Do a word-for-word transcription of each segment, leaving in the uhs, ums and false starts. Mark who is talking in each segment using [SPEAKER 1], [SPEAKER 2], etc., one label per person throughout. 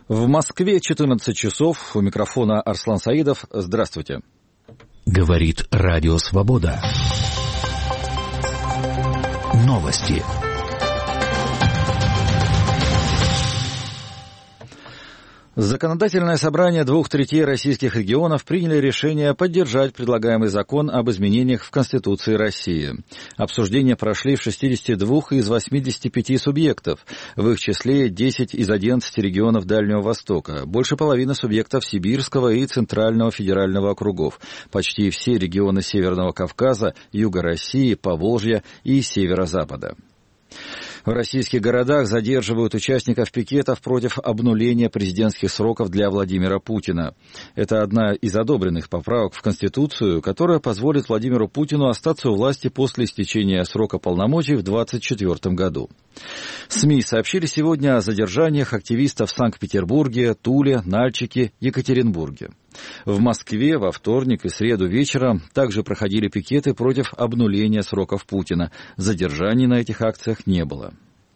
[SPEAKER 1] В Москве четырнадцать часов. У микрофона Арслан Саидов. Здравствуйте.
[SPEAKER 2] Говорит Радио Свобода. Новости.
[SPEAKER 1] Законодательное собрание двух третей российских регионов приняли решение поддержать предлагаемый закон об изменениях в Конституции России. Обсуждения прошли в шестидесяти двух из восьмидесяти пяти субъектов, в их числе десять из одиннадцати регионов Дальнего Востока, больше половины субъектов Сибирского и Центрального федерального округов, почти все регионы Северного Кавказа, Юга России, Поволжья и Северо-Запада. В российских городах задерживают участников пикетов против обнуления президентских сроков для Владимира Путина. Это одна из одобренных поправок в Конституцию, которая позволит Владимиру Путину остаться у власти после истечения срока полномочий в двадцать четвёртом году. СМИ сообщили сегодня о задержаниях активистов в Санкт-Петербурге, Туле, Нальчике, Екатеринбурге. В Москве во вторник и среду вечером также проходили пикеты против обнуления сроков Путина. Задержаний на этих акциях не было.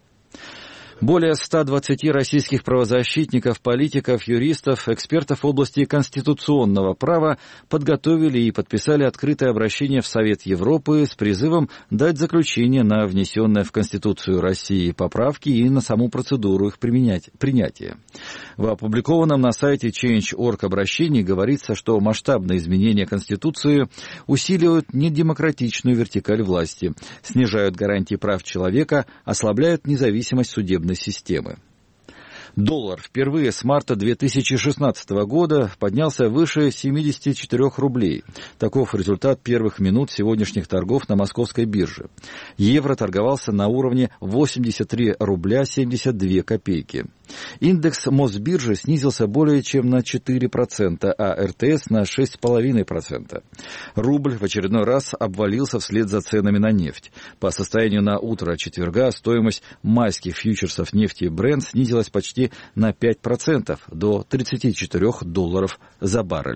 [SPEAKER 1] Более ста двадцати российских правозащитников, политиков, юристов, экспертов в области конституционного права подготовили и подписали открытое обращение в Совет Европы с призывом дать заключение на внесенные в Конституцию России поправки и на саму процедуру их применять, принятия. В опубликованном на сайте Change точка орг обращении говорится, что масштабные изменения Конституции усиливают недемократичную вертикаль власти, снижают гарантии прав человека, ослабляют независимость судебной системы. Доллар впервые с марта две тысячи шестнадцатого года поднялся выше семидесяти четырёх рублей. Таков результат первых минут сегодняшних торгов на московской бирже. Евро торговался на уровне восемьдесят три рубля семьдесят две копейки. Индекс Мосбиржи снизился более чем на четыре процента, а эр тэ эс на шесть целых пять десятых процента. Рубль в очередной раз обвалился вслед за ценами на нефть. По состоянию на утро четверга стоимость майских фьючерсов нефти Brent снизилась почти на пять процентов до тридцати четырёх долларов за баррель.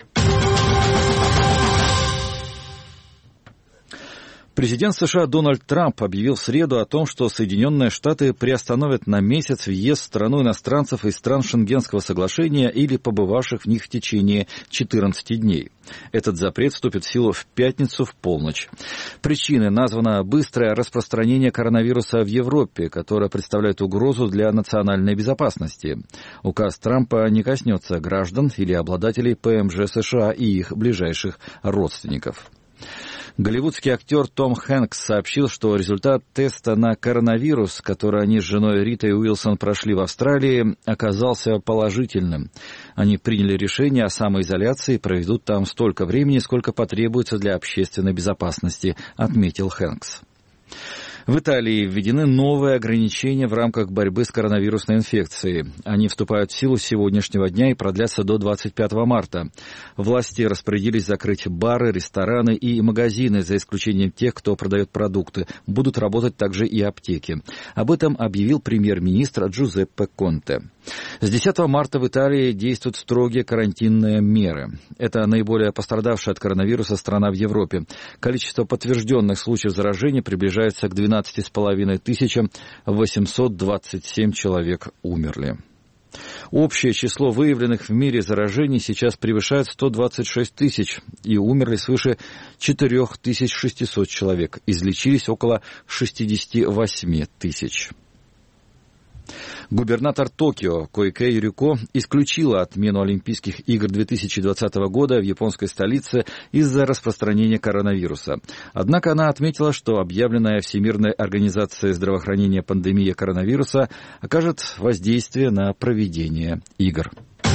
[SPEAKER 1] Президент США Дональд Трамп объявил в среду о том, что Соединенные Штаты приостановят на месяц въезд в страну иностранцев из стран Шенгенского соглашения или побывавших в них в течение четырнадцати дней. Этот запрет вступит в силу в пятницу в полночь. Причиной названо быстрое распространение коронавируса в Европе, которое представляет угрозу для национальной безопасности. Указ Трампа не коснется граждан или обладателей пэ эм жэ США и их ближайших родственников. Голливудский актер Том Хэнкс сообщил, что результат теста на коронавирус, который они с женой Ритой Уилсон прошли в Австралии, оказался положительным. Они приняли решение о самоизоляции и проведут там столько времени, сколько потребуется для общественной безопасности, отметил Хэнкс. В Италии введены новые ограничения в рамках борьбы с коронавирусной инфекцией. Они вступают в силу с сегодняшнего дня и продлятся до двадцать пятого марта. Власти распорядились закрыть бары, рестораны и магазины, за исключением тех, кто продает продукты. Будут работать также и аптеки. Об этом объявил премьер-министр Джузеппе Конте. С десятого марта в Италии действуют строгие карантинные меры. Это наиболее пострадавшая от коронавируса страна в Европе. Количество подтвержденных случаев заражения приближается к двенадцати с половиной тысячам, восемьсот двадцать семь человек умерли. Общее число выявленных в мире заражений сейчас превышает сто двадцать шесть тысяч, и умерли свыше четырех тысяч шестисот человек. Излечились около шестидесяти восьми тысяч. Губернатор Токио Койке Юрико исключила отмену Олимпийских игр две тысячи двадцатого года в японской столице из-за распространения коронавируса. Однако она отметила, что объявленная Всемирной организацией здравоохранения пандемия коронавируса окажет воздействие на проведение игр.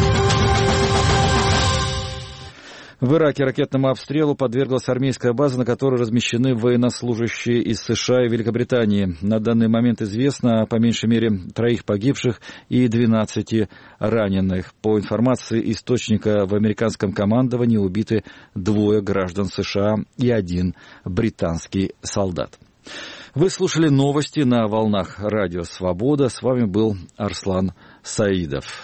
[SPEAKER 1] В Ираке ракетному обстрелу подверглась армейская база, на которой размещены военнослужащие из США и Великобритании. На данный момент известно по меньшей мере троих погибших и двенадцати раненых. По информации источника в американском командовании убиты двое граждан США и один британский солдат. Вы слушали новости на волнах Радио Свобода. С вами был Арслан Саидов.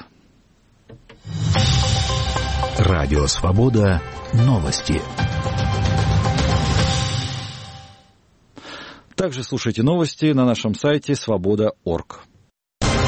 [SPEAKER 2] Радио Свобода. Новости.
[SPEAKER 1] Также слушайте новости на нашем сайте свобода точка орг.